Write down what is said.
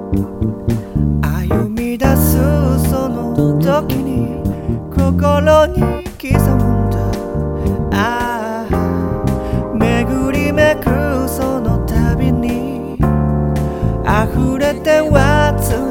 歩み出すその時に心に刻むんだ。ああ、巡りめくその度に溢れては